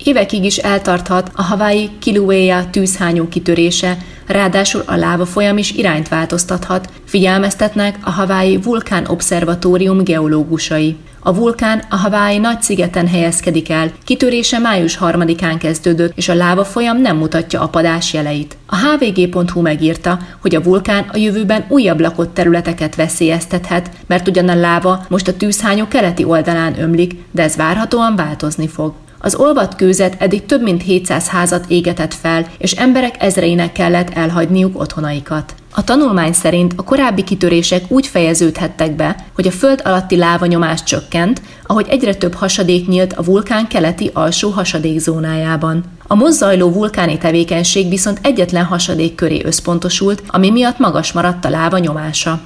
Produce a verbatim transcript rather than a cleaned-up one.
évekig is eltarthat a Hawaii Kilauea tűzhányó kitörése, ráadásul a lávafolyam is irányt változtathat, figyelmeztetnek a Hawaii Vulkán Obszervatórium geológusai. A vulkán a Hawaii nagy szigeten helyezkedik el, kitörése május harmadikán kezdődött, és a lávafolyam nem mutatja apadás jeleit. A há vé gé pont hú megírta, hogy a vulkán a jövőben újabb lakott területeket veszélyeztethet, mert ugyan a láva most a tűzhányó keleti oldalán ömlik, de ez várhatóan változni fog. Az olvadt kőzet eddig több mint hétszáz házat égetett fel, és emberek ezreinek kellett elhagyniuk otthonaikat. A tanulmány szerint a korábbi kitörések úgy fejeződhettek be, hogy a föld alatti lávanyomás csökkent, ahogy egyre több hasadék nyílt a vulkán keleti alsó hasadékzónájában. A most zajló vulkáni tevékenység viszont egyetlen hasadék köré összpontosult, ami miatt magas maradt a láva nyomása.